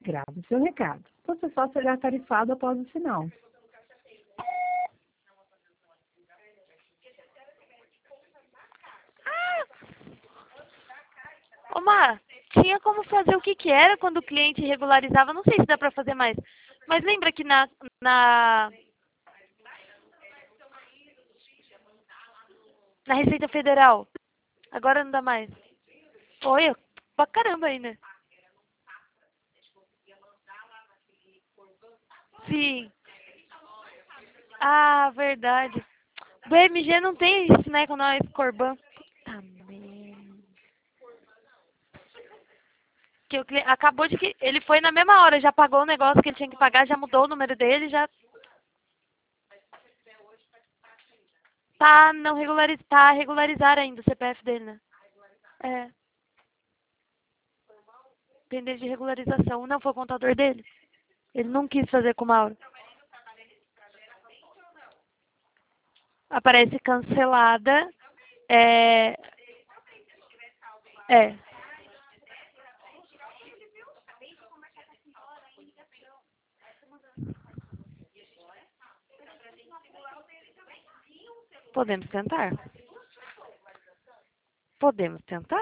Grave seu recado. Você só será tarifado após o sinal. Ô, Má, tinha como fazer o que que era quando o cliente regularizava? Não sei se dá pra fazer mais. Mas lembra que na Receita Federal, agora não dá mais. Foi pra caramba ainda. Sim. Ah, verdade. Do MG não tem isso, né, com nós, Corban. Puta merda. Que acabou de que ele foi na mesma hora, já pagou o negócio que ele tinha que pagar, já mudou o número dele, já tá não tá a regularizar ainda o CPF dele, né? É, pendente de regularização. Não foi o contador dele. Ele não quis fazer com o Mauro. Aparece cancelada. É, é. Podemos tentar. Podemos tentar.